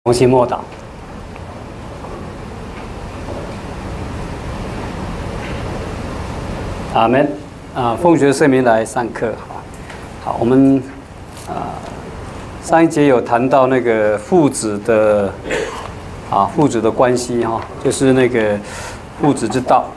同心默祷。阿们。奉学圣名来上课。好，我们上一节有谈到那个父子的父子的关系哈，就是那个父子之道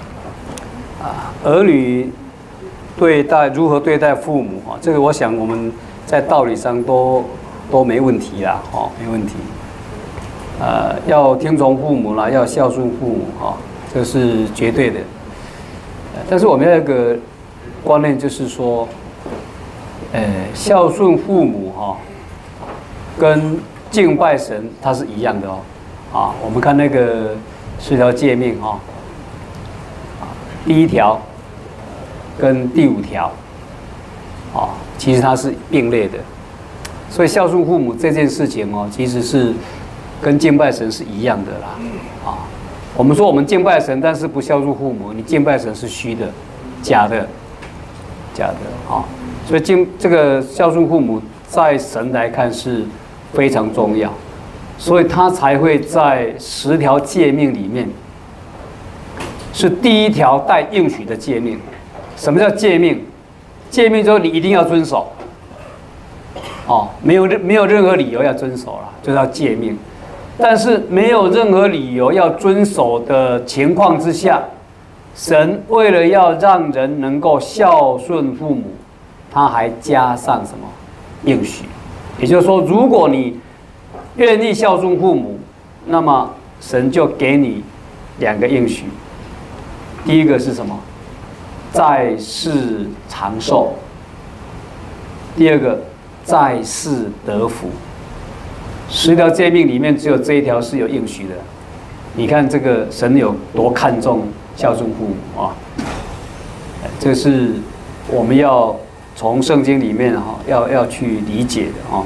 儿女如何对待父母啊？这个我想我们在道理上都没问题啦，没问题。要听从父母啦，要孝顺父母这是绝对的。但是我们要有一个观念，就是说，孝顺父母跟敬拜神它是一样的我们看那个10条诫命第1条跟第5条其实它是并列的。所以孝顺父母这件事情其实是跟敬拜神是一样的啦。我们说我们敬拜神，但是不孝顺父母，你敬拜神是虚的、假的所以这个孝顺父母在神来看是非常重要，所以他才会在10条诫命里面是第1条带应许的诫命。什么叫诫命？诫命就是你一定要遵守没有任何理由要遵守了，就叫诫命。但是没有任何理由要遵守的情况之下，神为了要让人能够孝顺父母，他还加上什么应许？也就是说，如果你愿意孝顺父母，那么神就给你2个应许。第一个是什么？在世长寿。第二个，在世得福。10条诫命里面只有这1条是有应许的。你看这个神有多看重孝顺父母这是我们要从圣经里面要去理解的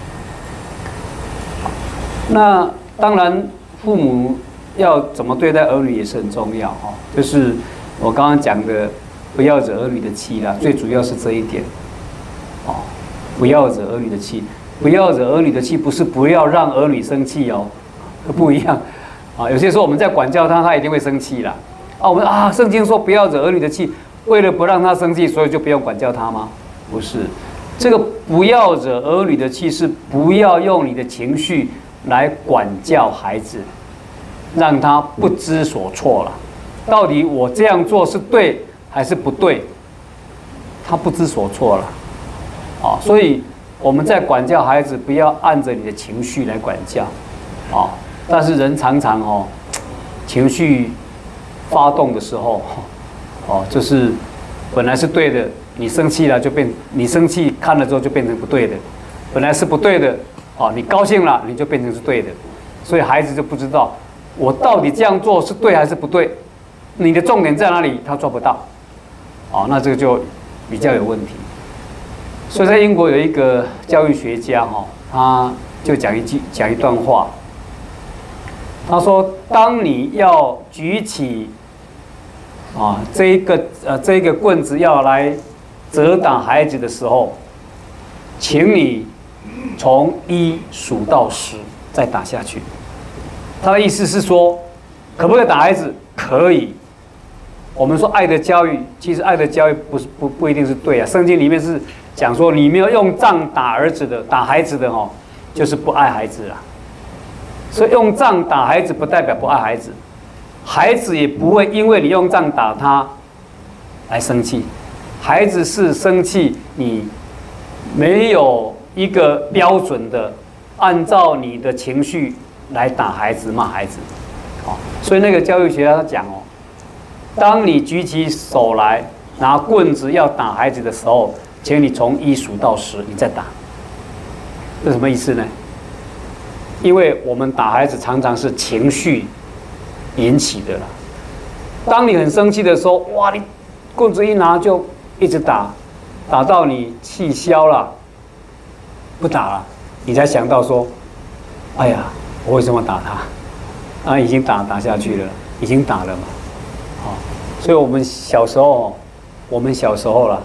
那当然，父母要怎么对待儿女也是很重要就是我刚刚讲的，不要惹儿女的气啦，最主要是这一点不要惹儿女的气。不要惹儿女的气，不是不要让儿女生气不一样有些时候我们在管教他，他一定会生气啦我们圣经说不要惹儿女的气，为了不让他生气，所以就不用管教他吗？不是，这个不要惹儿女的气是不要用你的情绪来管教孩子，让他不知所措了。到底我这样做是对还是不对？他不知所措了所以我们在管教孩子，不要按着你的情绪来管教但是人常常情绪发动的时候就是本来是对的，你生气了你生气看了之后就变成不对的，本来是不对的你高兴了你就变成是对的，所以孩子就不知道我到底这样做是对还是不对，你的重点在哪里，他抓不到那这个就比较有问题。所以在英国有一个教育学家他就讲一段话，他说，当你要举起这一个棍子要来责打孩子的时候，请你从1数到10再打下去。他的意思是说，可不可以打孩子？可以。我们说爱的教育，其实爱的教育不一定是对圣经里面是讲说，你没有用杖打孩子的就是不爱孩子所以用杖打孩子不代表不爱孩子，孩子也不会因为你用杖打他来生气。孩子是生气，你没有一个标准的按照你的情绪来打孩子、骂孩子所以那个教育学家他讲当你举起手来拿棍子要打孩子的时候，请你从1数到10，你再打。这什么意思呢？因为我们打孩子常常是情绪引起的啦。当你很生气的时候，哇，你棍子一拿就一直打，打到你气消了，不打了，你才想到说，哎呀，我为什么打他？已经打下去了，已经打了嘛。所以我们小时候了，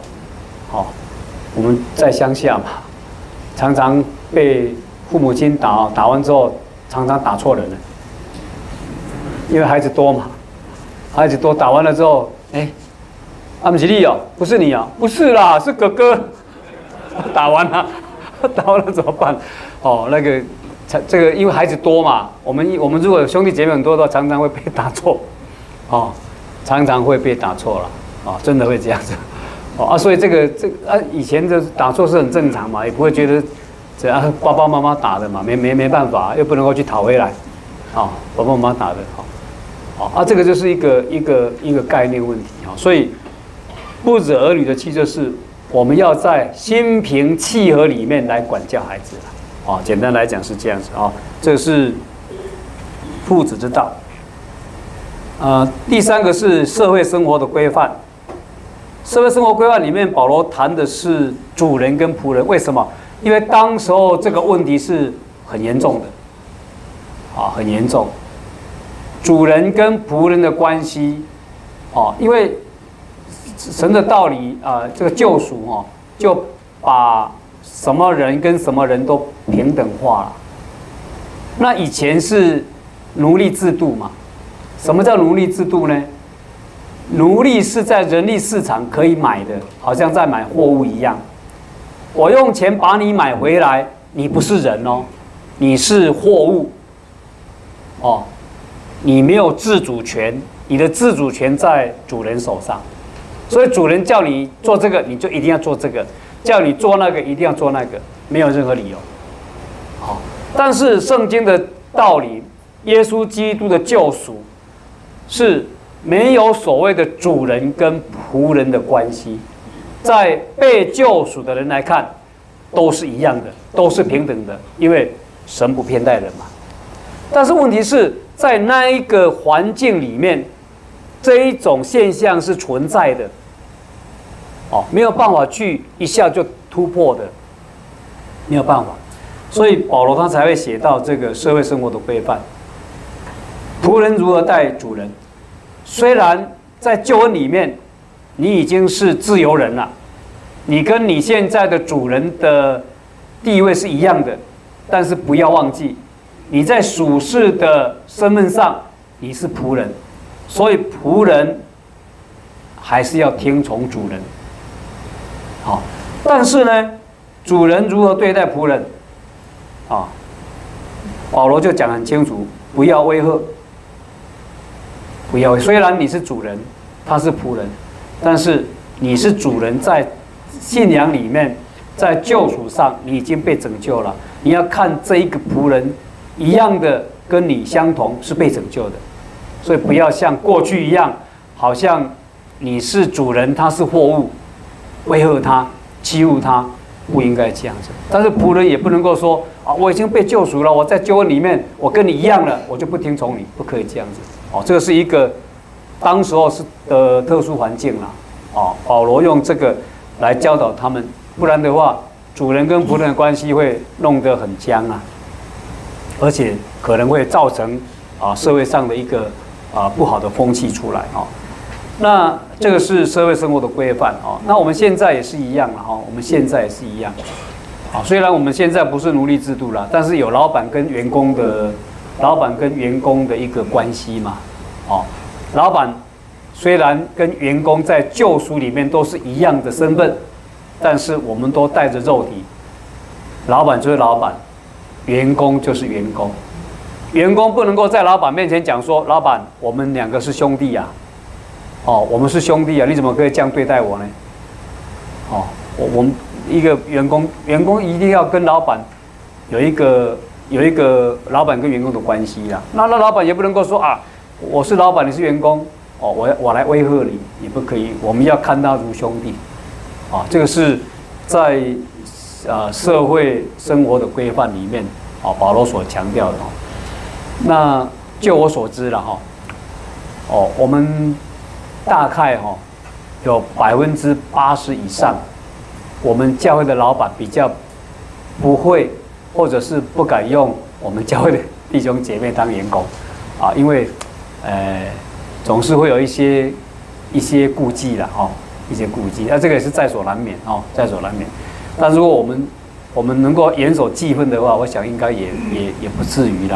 我们在乡下嘛，常常被父母亲打完之后常常打错人了，因为孩子多嘛，孩子多打完了之后，哎，阿姆吉利哦，不是你啊，不是啦，是哥哥，打完了，打完了怎么办？哦，那个这个因为孩子多嘛，我们如果有兄弟姐妹很多的话，常常会被打错，哦，常常会被打错了，哦，真的会这样子。哦所以这个以前的打错是很正常嘛，也不会觉得这爸爸妈妈打的嘛，没办法，又不能够去讨回来，爸爸妈妈打的，这个就是一个概念问题所以不止儿女的气，就是我们要在心平气和里面来管教孩子简单来讲是这样子这是父子之道。第三个是社会生活的规范。社会生活规范里面，保罗谈的是主人跟仆人。为什么？因为当时候这个问题是很严重的，很严重。主人跟仆人的关系，因为神的道理这个救赎就把什么人跟什么人都平等化了。那以前是奴隶制度嘛？什么叫奴隶制度呢？奴隶是在人力市场可以买的，好像在买货物一样。我用钱把你买回来，你不是人哦，你是货物，你没有自主权，你的自主权在主人手上。所以主人叫你做这个，你就一定要做这个；叫你做那个，一定要做那个，没有任何理由。但是圣经的道理，耶稣基督的救赎是没有所谓的主人跟仆人的关系，在被救赎的人来看，都是一样的，都是平等的，因为神不偏待人嘛。但是问题是在那一个环境里面，这一种现象是存在的，没有办法去一下就突破的，没有办法。所以保罗他才会写到这个社会生活的规范，仆人如何待主人。虽然在救恩里面，你已经是自由人了，你跟你现在的主人的地位是一样的，但是不要忘记，你在属世的身份上你是仆人，所以仆人还是要听从主人。但是呢，主人如何对待仆人保罗就讲很清楚，不要威吓。不要，虽然你是主人，他是仆人，但是你是主人，在信仰里面，在救赎上，你已经被拯救了。你要看这一个仆人一样的跟你相同，是被拯救的。所以不要像过去一样，好像你是主人，他是货物，威吓他，欺负他，不应该这样子。但是仆人也不能够说我已经被救赎了，我在救恩里面，我跟你一样了，我就不听从你，不可以这样子。这个是一个当时候是的特殊环境啦。保罗用这个来教导他们，不然的话，主人跟仆人的关系会弄得很僵而且可能会造成社会上的一个不好的风气出来那这个是社会生活的规范那我们现在也是一样了我们现在也是一样虽然我们现在不是奴隶制度了，但是有老板跟员工的一个关系嘛老板虽然跟员工在救赎里面都是一样的身份，但是我们都带着肉体。老板就是老板，员工就是员工。员工不能够在老板面前讲说：“老板，我们两个是兄弟呀，我们是兄弟啊，你怎么可以这样对待我呢？”我们一个员工一定要跟老板有一个老板跟员工的关系啦。那老板也不能够说我是老板，你是员工，我来威吓你，也不可以。我们要看他如兄弟，这个是在社会生活的规范里面，保罗所强调的。那就我所知了我们大概有80%以上，我们教会的老板比较不会，或者是不敢用我们教会的弟兄姐妹当员工因为总是会有一些顾忌啦一些顾忌，这个也是在所难免在所难免。但如果我们能够严守纪分的话，我想应该也不至于啦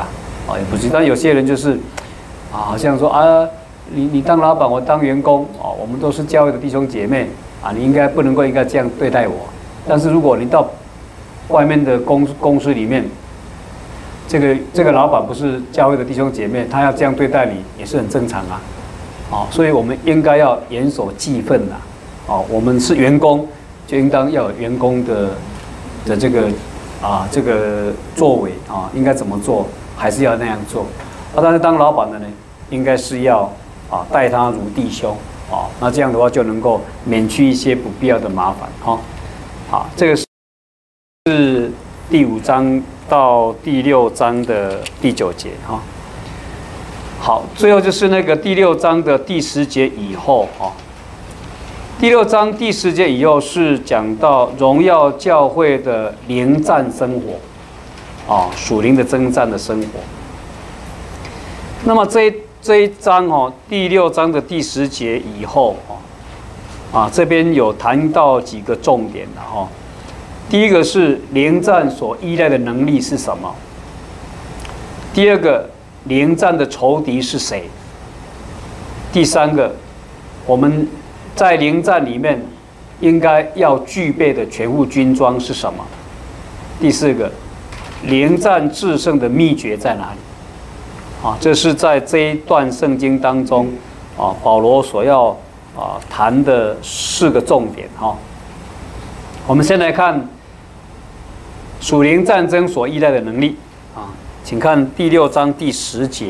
也不是。但有些人就是好像说你当老板，我当员工我们都是教会的弟兄姐妹你应该不能够应该这样对待我。但是如果你到外面的公司里面，这个老板不是教会的弟兄姐妹，他要这样对待你也是很正常所以我们应该要严守纪分我们是员工，就应当要有员工的这个这个作为应该怎么做，还是要那样做但是当老板的呢，应该是要待他如弟兄那这样的话就能够免去一些不必要的麻烦好，这个是第5章到第6章的第9节好，最后就是那个第6章的第10节以后第6章第10节以后是讲到荣耀教会的灵战生活属灵的征战的生活。那么这一章第6章的第10节以后这边有谈到几个重点第一个是灵战所依赖的能力是什么？第二个，灵战的仇敌是谁？第三个，我们在灵战里面应该要具备的全副军装是什么？第四个，灵战制胜的秘诀在哪里？这是在这一段圣经当中保罗所要谈的4个重点我们先来看属灵战争所依赖的能力请看第6章第10节，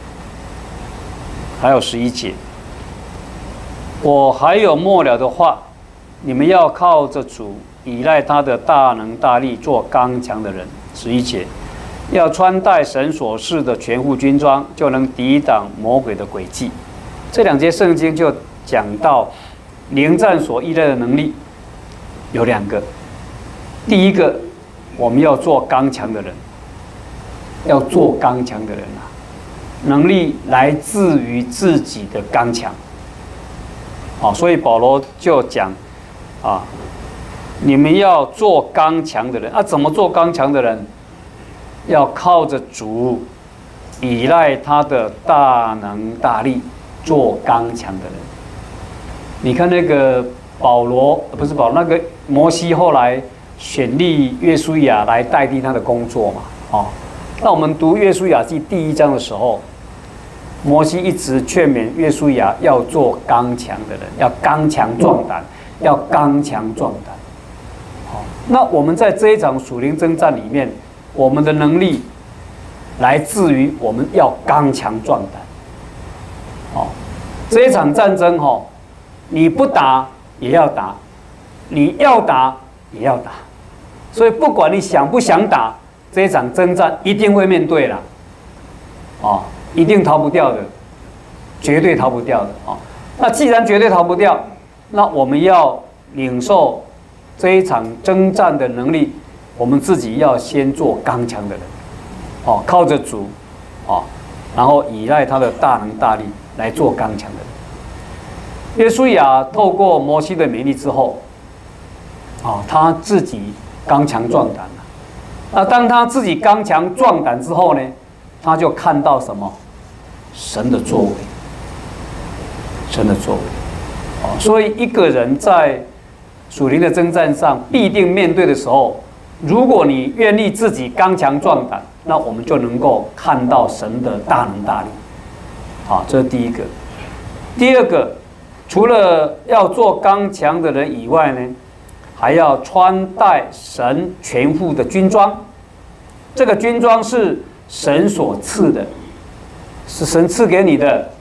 还有11节。我还有末了的话，你们要靠着主，依赖他的大能大力，做刚强的人。11节，要穿戴神所赐的全副军装，就能抵挡魔鬼的诡计。这2节圣经就讲到灵战所依赖的能力有2个。第一个，我们要做刚强的人，要做刚强的人能力来自于自己的刚强。所以保罗就讲你们要做刚强的人怎么做刚强的人？要靠着主，依赖他的大能大力，做刚强的人。你看那个不是保罗，那个摩西后来选立约书亚来代替他的工作嘛那我们读约书亚记第1章的时候，摩西一直劝勉约书亚要做刚强的人，要刚强壮胆，要刚强壮胆那我们在这一场属灵征战里面，我们的能力来自于我们要刚强壮胆这一场战争你不打也要打，你要打也要打，所以不管你想不想打，这一场征战一定会面对了一定逃不掉的，绝对逃不掉的那既然绝对逃不掉，那我们要领受这一场征战的能力，我们自己要先做刚强的人靠着主然后依赖他的大能大力来做刚强的人。约书亚透过摩西的勉励之后他自己刚强壮胆了。那当他自己刚强壮胆之后呢，他就看到什么？神的作为，神的作为所以一个人在属灵的征战上必定面对的时候，如果你愿意自己刚强壮胆，那我们就能够看到神的大能大力这是第一个。第二个，除了要做刚强的人以外呢，还要穿戴神全副的军装。这个军装是神所赐的，是神赐给你的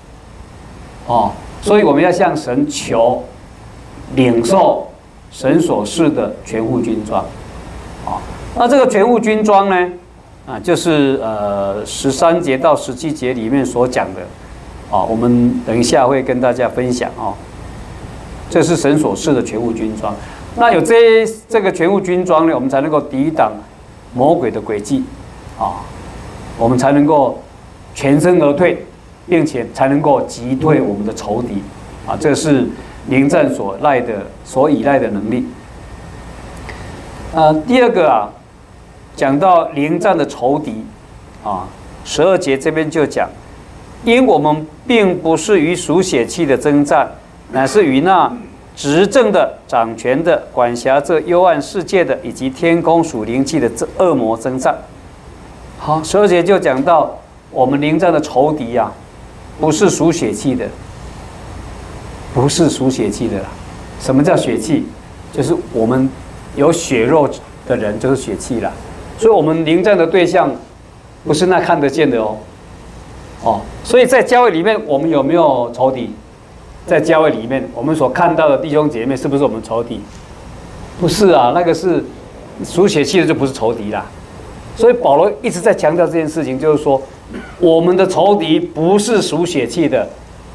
所以我们要向神求，领受神所赐的全副军装那这个全副军装呢就是13节到17节里面所讲的我们等一下会跟大家分享这是神所赐的全副军装。那有这个全副军装呢，我们才能够抵挡魔鬼的诡计我们才能够全身而退，并且才能够击退我们的仇敌这是灵战所依赖的能力。第二个讲到灵战的仇敌 12节这边就讲，因我们并不是与属血气的征战，乃是与那执政的、掌权的、管辖这幽暗世界的，以及天空属灵气的这恶魔征战。好，12节就讲到我们临战的仇敌啊，不是属血气的，不是属血气的啦。什么叫血气？就是我们有血肉的人，就是血气啦。所以，我们临战的对象不是那看得见的哦。哦，所以在教会里面，我们有没有仇敌？在教会里面，我们所看到的弟兄姐妹，是不是我们仇敌？不是啊，那个是属血气的，就不是仇敌啦。所以保罗一直在强调这件事情，就是说，我们的仇敌不是属血气的。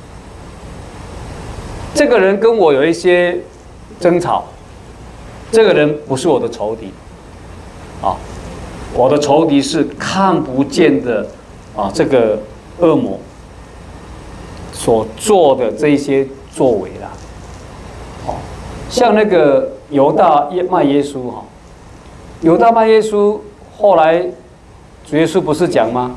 这个人跟我有一些争吵，这个人不是我的仇敌，啊，我的仇敌是看不见的啊，这个恶魔所做的这些作为啦，哦，像那个犹大卖耶稣哈，犹大卖耶稣，后来主耶稣不是讲吗？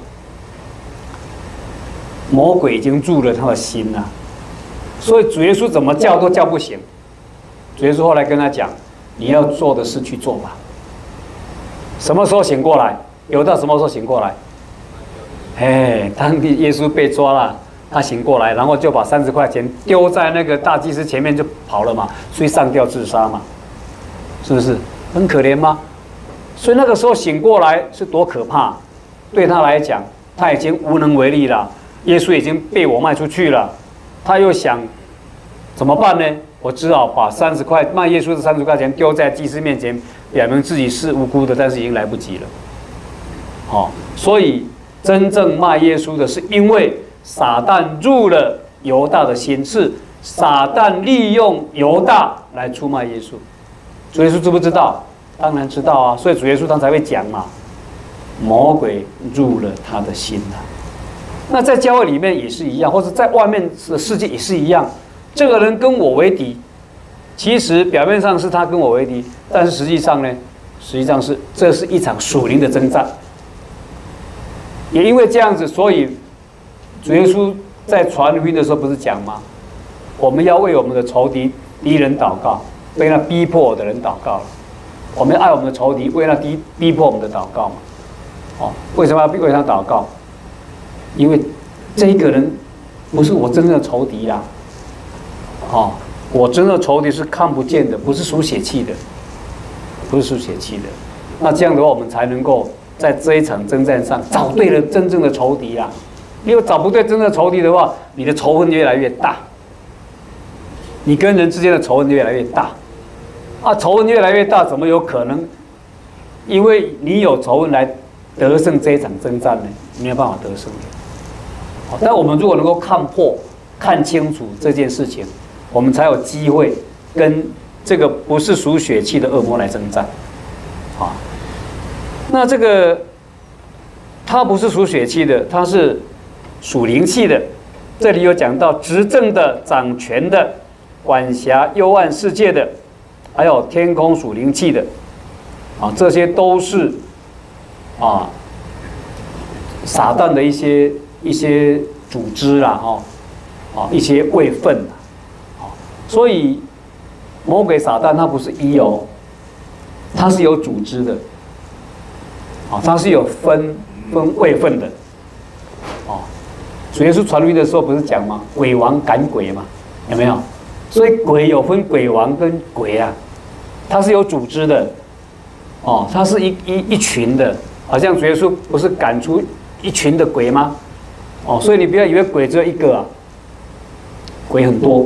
魔鬼已经入了他的心了。所以主耶稣怎么叫都叫不醒。主耶稣后来跟他讲：“你要做的事去做吧。”什么时候醒过来？犹大什么时候醒过来？当耶稣被抓了，他醒过来，然后就把30块钱丢在那个大祭司前面就跑了嘛，所以上吊自杀嘛，是不是很可怜吗？所以那个时候醒过来是多可怕，对他来讲，他已经无能为力了。耶稣已经被我卖出去了。他又想怎么办呢？我只好把卖耶稣的30块钱丢在祭司面前，表明自己是无辜的，但是已经来不及了。好，所以真正卖耶稣的是因为撒旦入了犹大的心，是撒旦利用犹大来出卖耶稣。主耶稣知不知道？当然知道啊，所以主耶稣他才会讲嘛，魔鬼入了他的心啊。那在教会里面也是一样，或者在外面的世界也是一样。这个人跟我为敌，其实表面上是他跟我为敌，但是实际上呢，这是一场属灵的征战。也因为这样子，所以主耶稣在传福音的时候不是讲吗？我们要为我们的仇敌人祷告，为那逼迫我的人祷告。我们要爱我们的仇敌，为那逼迫我们的祷告嘛。哦，为什么要为他祷告？因为这一个人不是我真正的仇敌啦，哦，我真正的仇敌是看不见的，不是属血气的，不是属血气的。那这样的话，我们才能够在这一场征战上找对了真正的仇敌啦。你如果找不对真正的仇敌的话，你的仇恨越来越大，你跟人之间的仇恨越来越大。啊，仇恨越来越大，怎么有可能？因为你有仇恨来得胜这一场征战呢？没有办法得胜的。但我们如果能够看破、看清楚这件事情，我们才有机会跟这个不是属血气的恶魔来征战。啊，那这个他不是属血气的，他是属灵气的。这里有讲到执政的、掌权的、管辖幽暗世界的，还有天空属灵气的，啊，这些都是啊撒旦的一些组织啦，一些位分啊，所以魔鬼撒旦他不是一哦，他是有组织的，啊，他是有分位分的，哦，主耶稣传福音的时候不是讲吗？鬼王赶鬼嘛，有没有？所以鬼有分鬼王跟鬼啊，他是有组织的，哦，他是一群的，好像主耶稣不是赶出一群的鬼吗？哦，所以你不要以为鬼只有一个啊，鬼很多。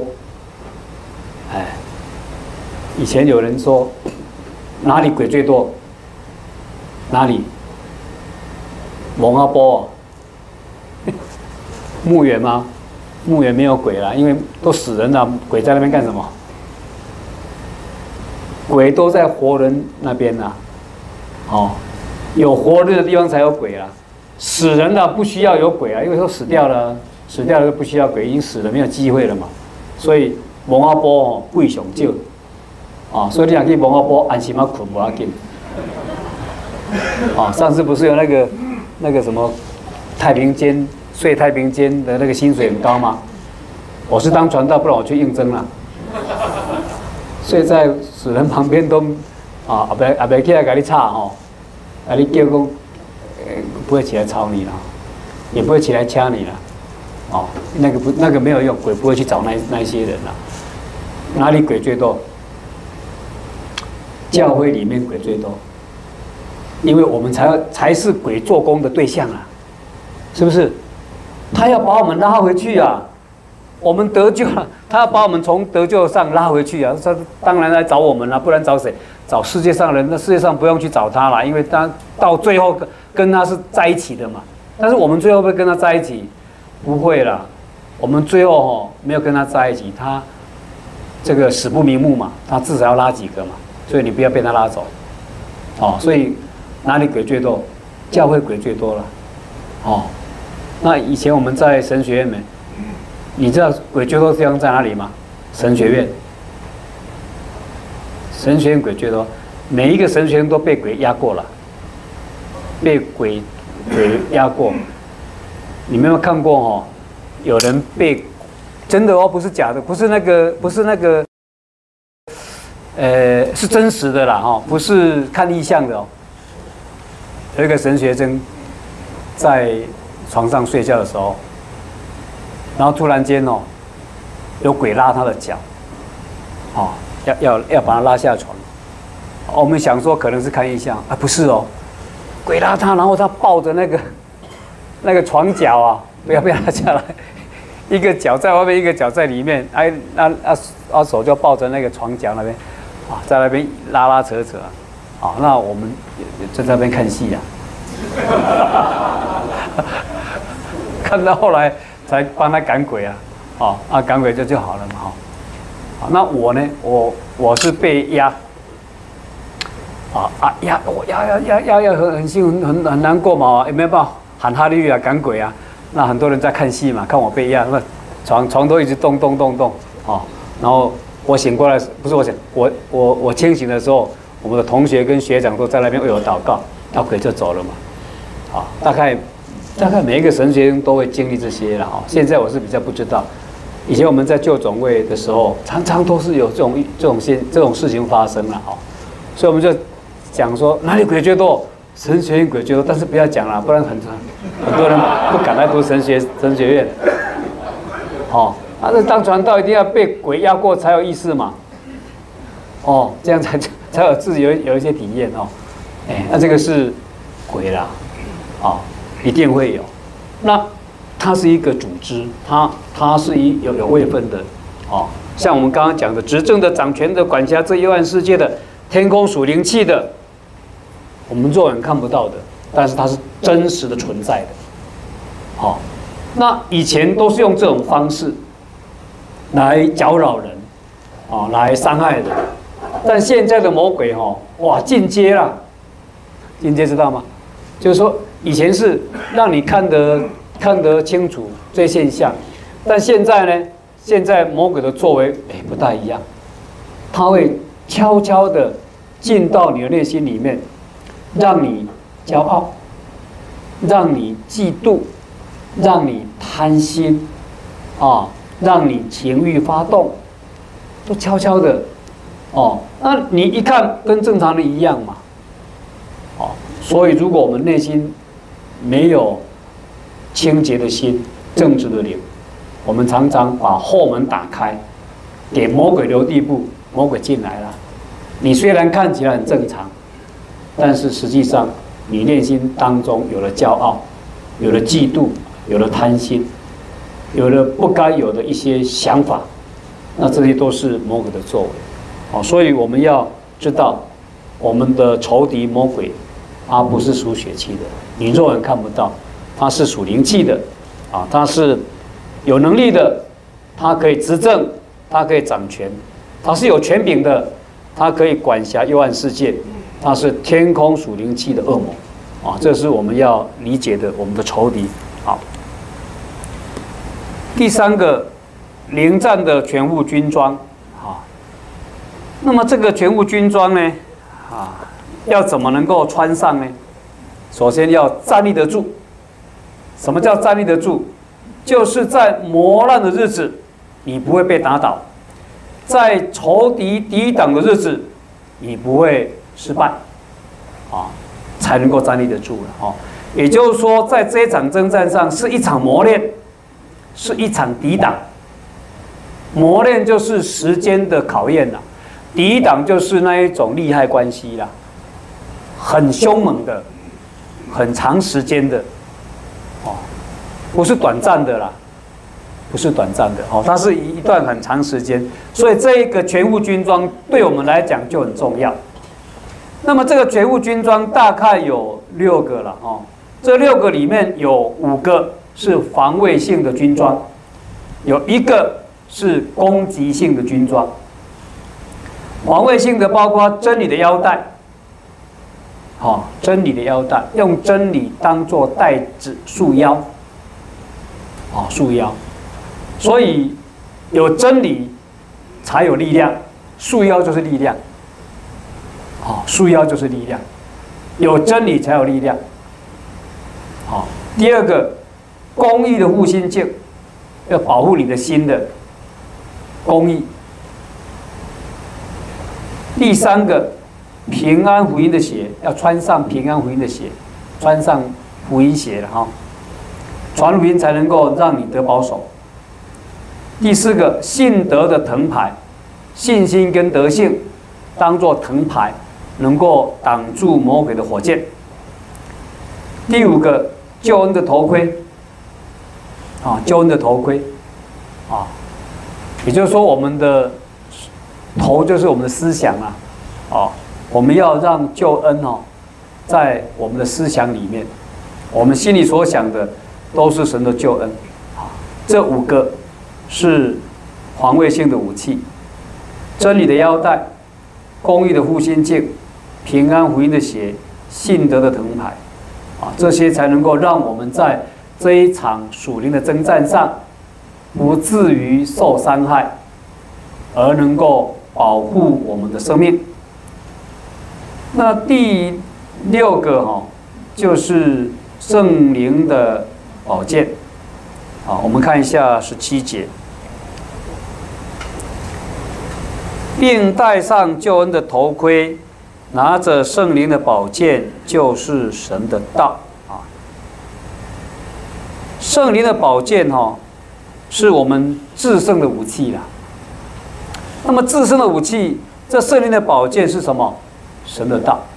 以前有人说哪里鬼最多？哪里？蒙阿波墓园吗？墓园没有鬼啦，因为都死人了，鬼在那边干什么？鬼都在活人那边啦。哦，有活人的地方才有鬼啦。死人了不需要有鬼啊，因为都死掉了，死掉了就不需要鬼，已经死了没有机会了嘛。所以蒙阿波贵上少，啊，所以你想去蒙阿波安心要困不要紧。啊，上次不是有那个什么太平间睡太平间的那个薪水很高吗？我是当传道，不然我去应征了。睡在死人旁边都别起来给你吵吼，你叫讲，不会起来吵你了，也不会起来掐你了，哦，那个没有用，鬼不会去找那一些人了。哪里鬼最多？教会里面鬼最多，因为我们才是鬼做工的对象啊，是不是？他要把我们拉回去啊，我们得救了，他要把我们从得救上拉回去啊，他当然来找我们了，不然找谁？找世界上人。那世界上不用去找他了，因为他到最后跟他是在一起的嘛。但是我们最后会跟他在一起？不会啦，我们最后没有跟他在一起，他这个死不瞑目嘛，他至少要拉几个嘛。所以你不要被他拉走，哦，所以哪里鬼最多？教会鬼最多了，哦。那以前我们在神学院没，你知道鬼最多的地方在哪里吗？神学院，神学院鬼最多，每一个神学院都被鬼压过了，被鬼压过。你们有没有看过哦？有人被真的哦，不是假的，不是那个。是真实的啦，哈，不是看意象的哦。有一个神学生在床上睡觉的时候，然后突然间哦，有鬼拉他的脚，哦，要把他拉下床。我们想说可能是看意象啊，不是哦，鬼拉他，然后他抱着那个床脚啊，不要被拉下来，一个脚在外面，一个脚在里面，手就抱着那个床脚那边。啊，在那边拉扯，啊，那我们就在那边看戏啊，看到后来才帮他赶鬼啊，赶鬼就好了嘛，哈。好，那我呢，我是被压，我压很辛苦很难过嘛，也没有办法喊哈利路亚赶鬼啊。那很多人在看戏嘛，看我被压，那床都一直动，啊，然后。我醒过来，不是我醒，我清醒的时候，我们的同学跟学长都在那边为我祷告，那鬼就走了嘛。啊，大概每一个神学生都会经历这些了哈。现在我是比较不知道，以前我们在旧总会的时候，常常都是有这种事情发生了哈。所以我们就讲说哪里鬼最多，神学院鬼最多，但是不要讲了，不然很多人不敢来读神学院。哦。这当传道一定要被鬼压过才有意思嘛，哦，这样才有自己有一些体验哦，那这个是鬼啦，一定会有。那它是一个组织，它是有位分的，哦，像我们刚刚讲的，执政的、掌权的、管辖这1万世界的、天空属灵气的，我们肉眼看不到的，但是它是真实的存在的，好，那以前都是用这种方式。来搅扰人，来伤害人，但现在的魔鬼哇，进阶了，进阶知道吗？就是说以前是让你看得清楚这现象，但现在呢，现在魔鬼的作为不大一样，他会悄悄的进到你的内心里面，让你骄傲，让你嫉妒，让你贪心，让你情欲发动，都悄悄的，那你一看跟正常人一样嘛，所以如果我们内心没有清洁的心、正直的灵，我们常常把后门打开，给魔鬼留地步，魔鬼进来了。你虽然看起来很正常，但是实际上你内心当中有了骄傲，有了嫉妒，有了贪心。有了不该有的一些想法，那这些都是魔鬼的作为，所以我们要知道，我们的仇敌魔鬼，他不是属血气的，你肉眼看不到，他是属灵气的，他是有能力的，他可以执政，他可以掌权，他是有权柄的，他可以管辖幽暗世界，他是天空属灵气的恶魔，这是我们要理解的我们的仇敌。好。第3个，灵战的全副军装，那么这个全副军装呢，要怎么能够穿上呢？首先要站立得住， 什么叫站立得住？就是在磨难的日子，你不会被打倒；在仇敌抵挡的日子，你不会失败，啊，才能够站立得住了。也就是说，在这一场征战上是一场磨练，是一场抵挡。磨练就是时间的考验啦，抵挡就是那一种利害关系啦，很凶猛的，很长时间的，不是短暂的啦，不是短暂的它是一段很长时间，所以这一个全副军装对我们来讲就很重要。那么这个全副军装大概有6个了这6个里面有5个是防卫性的军装，有1个是攻击性的军装。防卫性的包括真理的腰带，真理的腰带，用真理当作带子束腰，束腰。所以有真理才有力量，束腰就是力量，束腰就是力量，有真理才有力量。第2个，公义的护心镜，要保护你的心的公义。第3个，平安福音的鞋，要穿上平安福音的鞋，穿上福音鞋了传福音才能够让你得保守。第4个，信德的藤牌，信心跟德性当作藤牌，能够挡住魔鬼的火箭。第5个，救恩的头盔，救恩的头盔，也就是说我们的头就是我们的思想我们要让救恩在我们的思想里面，我们心里所想的都是神的救恩。这5个是防卫性的武器：真理的腰带、公义的护心镜、平安福音的鞋、信德的藤牌这些才能够让我们在这一场属灵的征战上不至于受伤害，而能够保护我们的生命。那第6个就是圣灵的宝剑。我们看一下17节，并戴上救恩的头盔，拿着圣灵的宝剑，就是神的道圣灵的宝剑是我们制胜的武器啦。那么制胜的武器，这圣灵的宝剑是什么？神的道。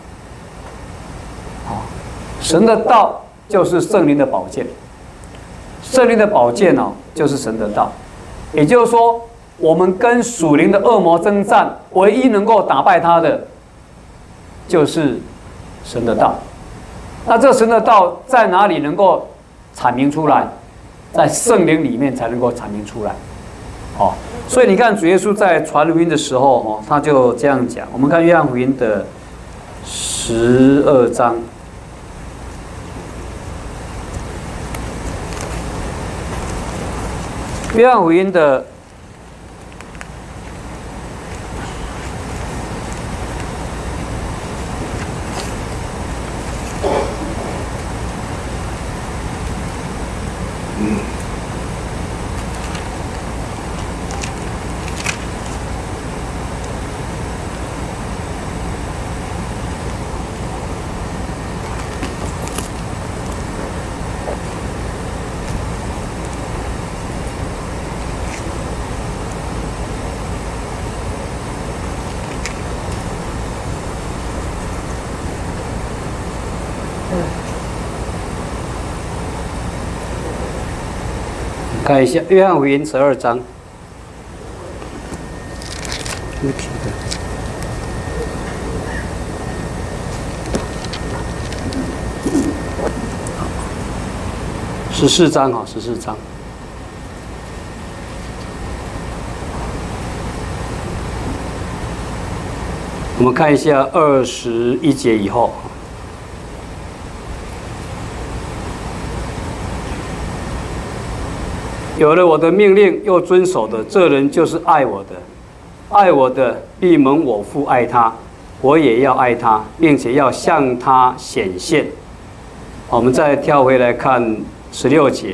神的道就是圣灵的宝剑，圣灵的宝剑就是神的道。也就是说，我们跟属灵的恶魔征战，唯一能够打败他的，就是神的道。那这神的道在哪里能够阐明出来？在圣灵里面才能够阐明出来。所以你看主耶稣在传福音的时候他就这样讲。我们看约翰福音的12章。约翰福音的看一下约翰福音12章。14章14章。我们看一下21节以后。有了我的命令又遵守的，这人就是爱我的。爱我的，必蒙我父爱他，我也要爱他，并且要向他显现。我们再跳回来看 16节，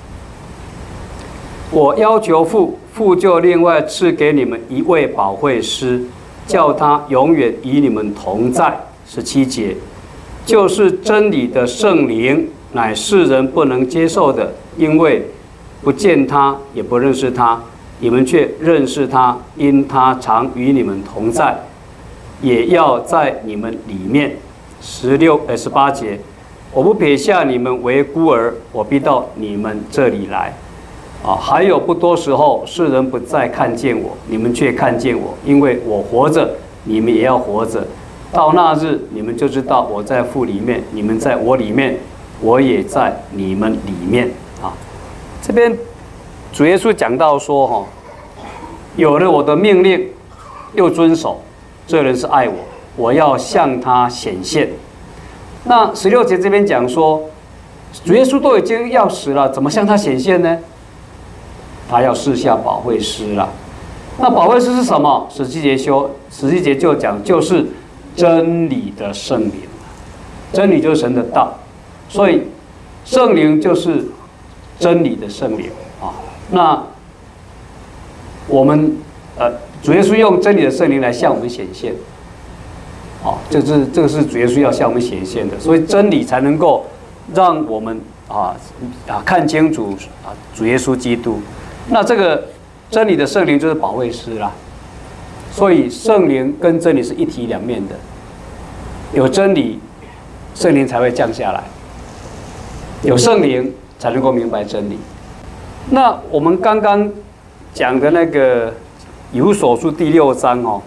我要求父，父就另外赐给你们一位保惠师，叫他永远与你们同在。17节，就是真理的圣灵，乃世人不能接受的，因为不见他，也不认识他，你们却认识他，因他常与你们同在，也要在你们里面。18节，我不撇下你们为孤儿，我必到你们这里来。还有不多时候，世人不再看见我，你们却看见我，因为我活着，你们也要活着。到那日，你们就知道我在父里面，你们在我里面，我也在你们里面。这边主耶稣讲到说，有了我的命令又遵守，这人是爱我，我要向他显现。那16节这边讲说，主耶稣都已经要死了，怎么向他显现呢？他要赐下保惠师了。那保惠师是什么？17节就讲，就是真理的圣灵。真理就是神的道，所以圣灵就是真理的圣灵啊。那我们主耶稣用真理的圣灵来向我们显现。这个是主耶稣要向我们显现的，所以真理才能够让我们看清楚主耶稣基督。那这个真理的圣灵就是保惠师啦，所以圣灵跟真理是一体两面的，有真理，圣灵才会降下来，有圣灵才能够明白真理。那我们刚刚讲的那个以弗所书第6章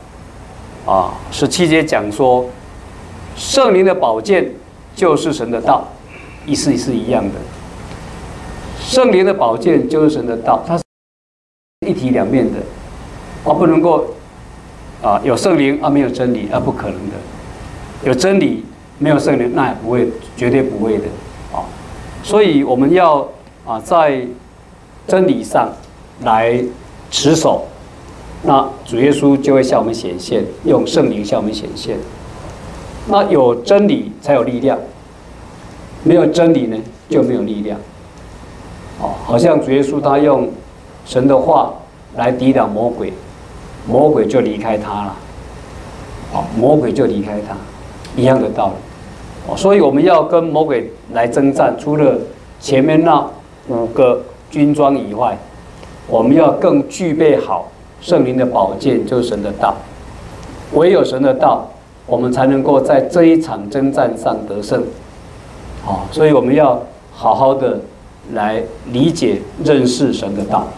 17节讲说，圣灵的宝剑就是神的道，意思是一样的。圣灵的宝剑就是神的道，它是一体两面的，不能够有圣灵没有真理，不可能的。有真理没有圣灵，那也不会，绝对不会的所以我们要在真理上来持守，那主耶稣就会向我们显现，用圣灵向我们显现。那有真理才有力量，没有真理呢就没有力量。好像主耶稣他用神的话来抵挡魔鬼，魔鬼就离开他了。魔鬼就离开他，一样的道理。所以我们要跟魔鬼来征战，除了前面那5个军装以外，我们要更具备好圣灵的宝剑，就是神的道。唯有神的道，我们才能够在这一场征战上得胜。所以我们要好好的来理解、认识神的道。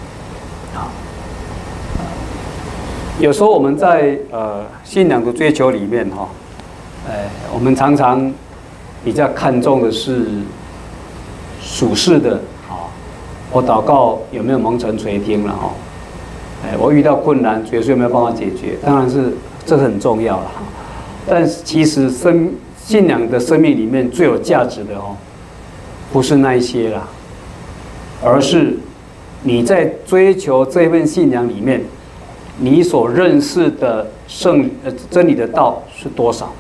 有时候我们在信仰的追求里面我们常常比较看重的是属世的我祷告有没有蒙尘垂听了我遇到困难，主耶稣有没有办法解决？当然是这是很重要了。但是其实信仰的生命里面最有价值的不是那一些啦，而是你在追求这份信仰里面，你所认识的真理的道是多少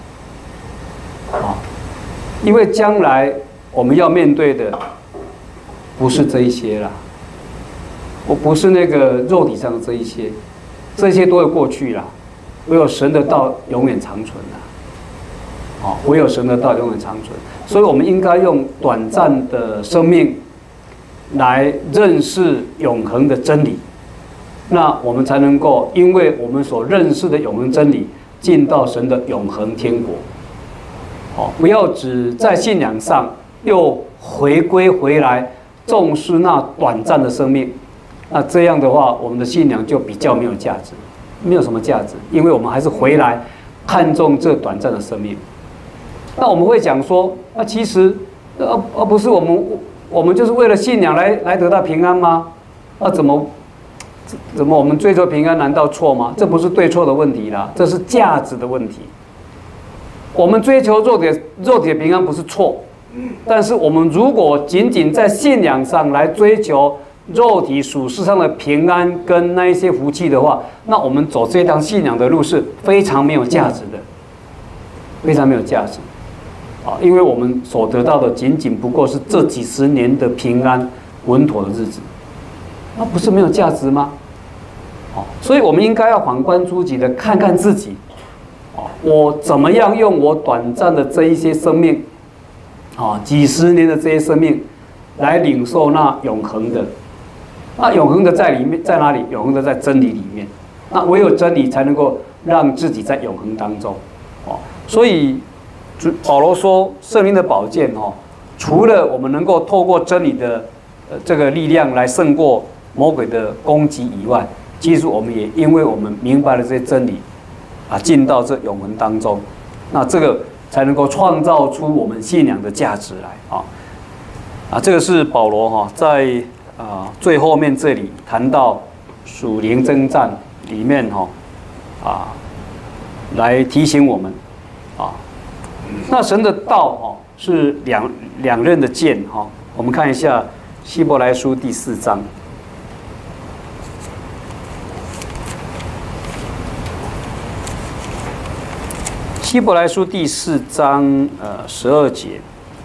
因为将来我们要面对的不是这一些啦，不是那个肉体上的这一些，这些都会过去啦。唯有神的道永远长存啦。唯有神的道永远长存，所以我们应该用短暂的生命来认识永恒的真理，那我们才能够因为我们所认识的永恒真理，进到神的永恒天国。不要只在信仰上又回归回来，重视那短暂的生命。那这样的话，我们的信仰就比较没有价值，没有什么价值，因为我们还是回来看重这短暂的生命。那我们会讲说，其实不是我们就是为了信仰来得到平安吗？怎么我们追求平安难道错吗？这不是对错的问题啦，这是价值的问题。我们追求肉体的平安不是错，但是我们如果仅仅在信仰上来追求肉体属世上的平安跟那一些福气的话，那我们走这趟信仰的路是非常没有价值的，非常没有价值。 因为我们所得到的仅仅不过是这几十年的平安稳妥的日子，那不是没有价值吗？所以我们应该要反观诸己的看看自己，我怎么样用我短暂的这一些生命，几十年的这些生命，来领受那永恒的。那永恒的在里面，在哪里？永恒的在真理里面。那唯有真理才能够让自己在永恒当中。所以保罗说，圣灵的宝剑除了我们能够透过真理的这个力量来胜过魔鬼的攻击以外，其实我们也因为我们明白了这些真理，进到这永恒当中，那这个才能够创造出我们信仰的价值来这个是保罗在最后面这里谈到属灵征战里面来提醒我们那神的道是两刃的剑我们看一下希伯来书第4章。希伯来书第4章12节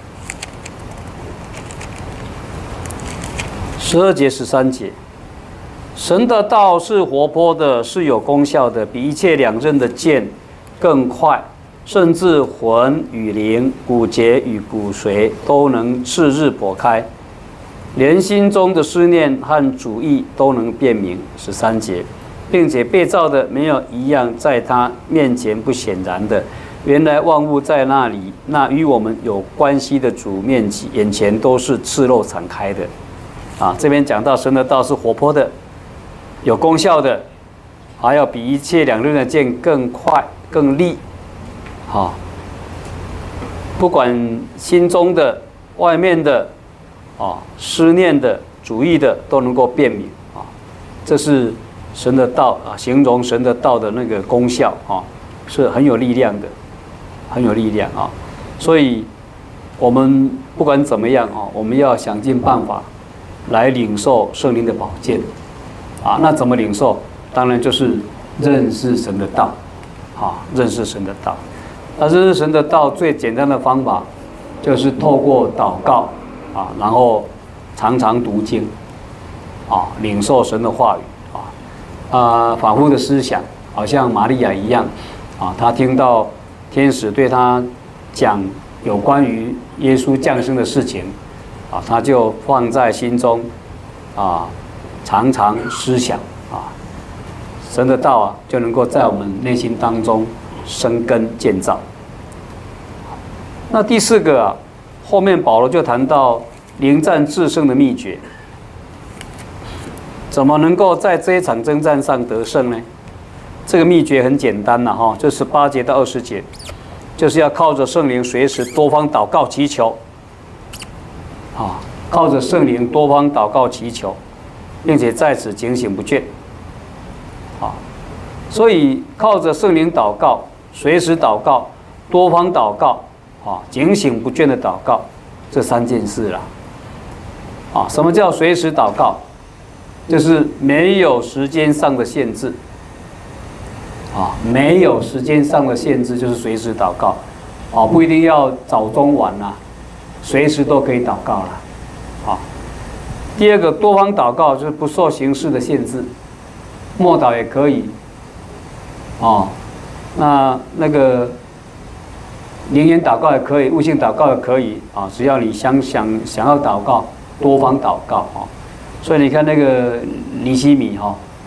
，12节13节，神的道是活泼的，是有功效的，比一切两刃的剑更快，甚至魂与灵、骨节与骨髓都能赤日剖开，连心中的思念和主意都能辨明。13节，并且被造的没有一样在他面前不显然的。原来万物在那里，那与我们有关系的主眼前都是赤露敞开的。这边讲到神的道是活泼的，有功效的，还要比一切两刃的剑更快、更利。不管心中的、外面的，思念的、主意的，都能够辨明。这是神的道形容神的道的那个功效是很有力量的。很有力量所以我们不管怎么样我们要想尽办法来领受圣灵的宝剑那怎么领受？当然就是认识神的道认识神的道。那认识神的道最简单的方法就是透过祷告然后常常读经领受神的话语反复的思想，好像玛利亚一样她听到天使对他讲有关于耶稣降生的事情他就放在心中常常思想神的道就能够在我们内心当中生根建造。那第4个后面保罗就谈到灵战制胜的秘诀，怎么能够在这一场征战上得胜呢？这个秘诀很简单就18节到20节，就是要靠着圣灵随时多方祷告祈求靠着圣灵多方祷告祈求，并且在此警醒不倦所以靠着圣灵祷告，随时祷告，多方祷告警醒不倦的祷告，这3件事啦什么叫随时祷告？就是没有时间上的限制没有时间上的限制，就是随时祷告不一定要早中晚随时都可以祷告了第2个多方祷告，就是不受形式的限制，默祷也可以那个灵言祷告也可以，悟性祷告也可以只要你想要祷告，多方祷告所以你看那个尼希米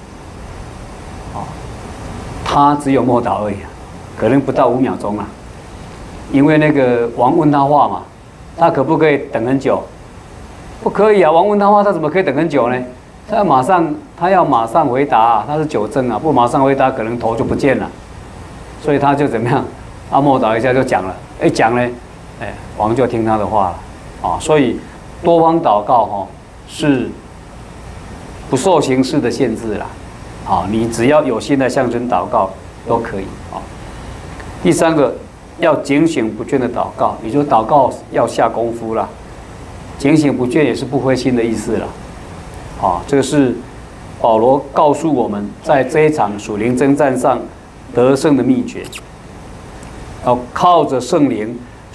他只有默祷而已可能不到5秒钟因为那个王问他话嘛，他可不可以等很久？不可以王问他话，他怎么可以等很久呢？他要马上回答他是9正不马上回答，可能头就不见了。所以他就怎么样？默祷一下就讲了，讲呢，王就听他的话了所以多方祷告是不受形式的限制啦你只要有心的向神祷告都可以第3个要警醒不倦的祷告，也就是祷告要下功夫啦。警醒不倦也是不灰心的意思啦这个是保罗告诉我们在这一场属灵征战上得胜的秘诀，要靠着圣灵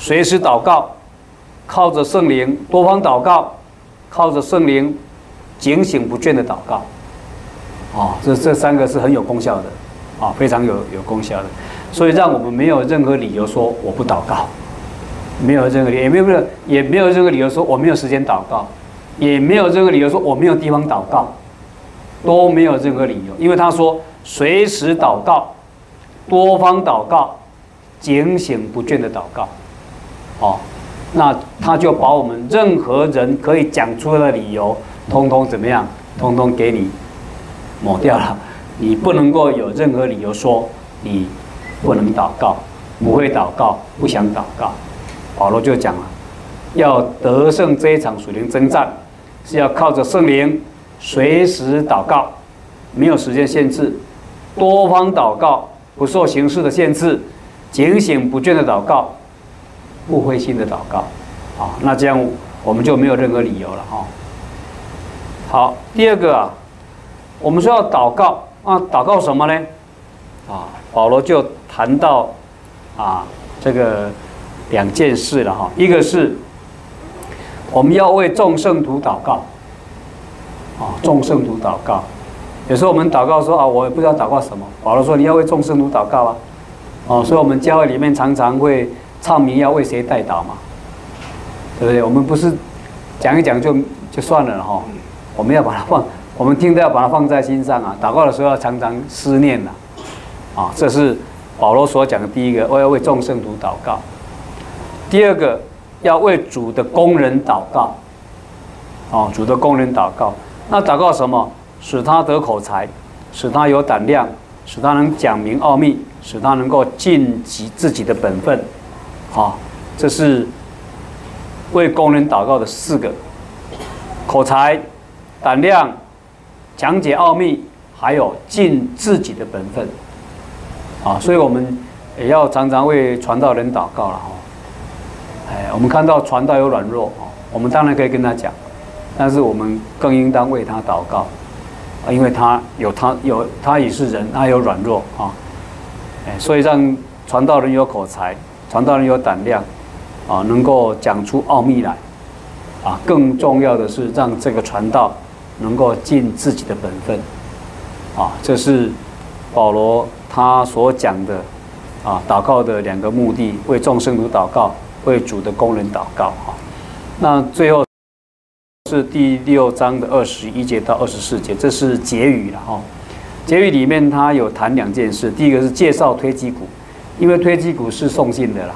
随时祷告，靠着圣灵多方祷告，靠着圣灵警醒不倦的祷告。这三个是很有功效的，非常有功效的。所以让我们没有任何理由说我不祷告，没有任何理由，也没有任何理由说我没有时间祷告，也没有任何理由说我没有地方祷告，都没有任何理由，因为他说随时祷告，多方祷告，警醒不倦的祷告。那他就把我们任何人可以讲出的理由，通通怎么样？通通给你抹掉了。你不能够有任何理由说你不能祷告，不会祷告，不想祷告。保罗就讲了，要得胜这一场属灵征战，是要靠着圣灵，随时祷告，没有时间限制，多方祷告，不受形式的限制，警醒不倦的祷告，不灰心的祷告。那这样我们就没有任何理由了。好，第二个我们说要祷告祷告什么呢？保罗就谈到这个2件事了。一个是我们要为众圣徒祷告，众圣徒祷告。有时候我们祷告说我也不知道祷告什么，保罗说你要为众圣徒祷告所以我们教会里面常常会唱名要为谁代祷嘛，对不对？我们不是讲一讲就算了我们要把它我们听到要把它放在心上祷告的时候要常常思念这是保罗所讲的第一个，我要为众圣徒祷告。第二个，要为主的工人祷告。主的工人祷告，那祷告什么？使他得口才，使他有胆量，使他能讲明奥秘，使他能够尽自己的本分。这是为工人祷告的4个：口才、胆量、讲解奥秘，还有尽自己的本分。所以我们也要常常为传道人祷告了。我们看到传道有软弱，我们当然可以跟他讲，但是我们更应当为他祷告，因为他也是人，他有软弱所以让传道人有口才，传道人有胆量能够讲出奥秘来更重要的是让这个传道能够尽自己的本分这是保罗他所讲的祷告的2个目的：为众圣徒祷告，为主的工人祷告。那最后是第6章的21节到24节，这是结语了结语里面他有谈2件事，第一个是介绍推基古，因为推基古是送信的啦。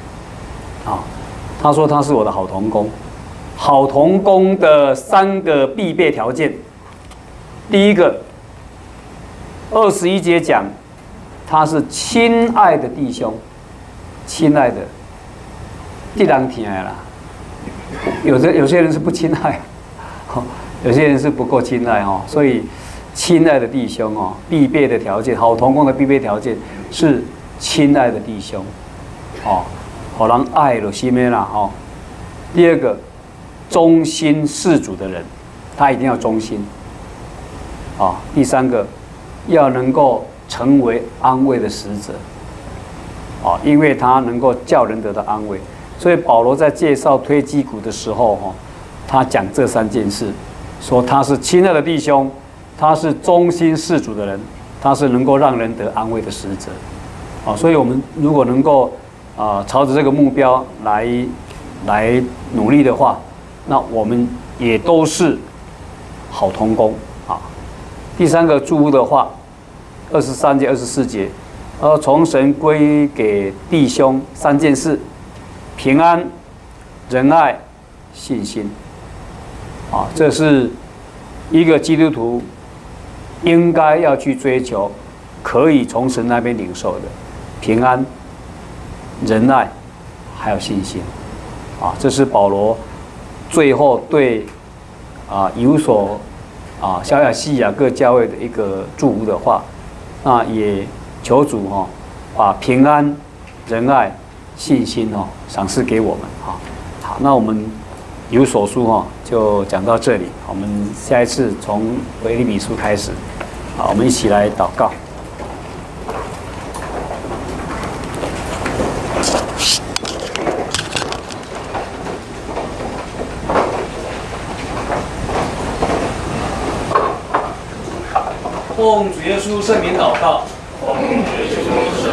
他说他是我的好同工，好同工的3个必备条件。第一个，21节讲他是亲爱的弟兄，亲爱的，地人听啦。有些人是不亲爱，有些人是不够亲爱所以亲爱的弟兄必备的条件，好同工的必备条件是亲爱的弟兄好人爱就心的啦第二个，忠心事主的人，他一定要忠心第三个，要能够成为安慰的使者因为他能够叫人得到安慰。所以保罗在介绍推基古的时候他讲这3件事，说他是亲爱的弟兄，他是忠心事主的人，他是能够让人得安慰的使者所以我们如果能够朝着这个目标来努力的话，那我们也都是好同工第3个祝福的话，23节、24节，从神归给弟兄3件事：平安、仁爱、信心。这是一个基督徒应该要去追求，可以从神那边领受的平安、仁爱，还有信心。这是保罗最后对有所小亚细亚各教会的一个祝福的话。那也求主把平安、仁爱、信心赏赐给我们好，那我们有所书就讲到这里，我们下一次从腓立比书开始。好，我们一起来祷告。 奉主耶稣圣名祷告。 奉主耶稣圣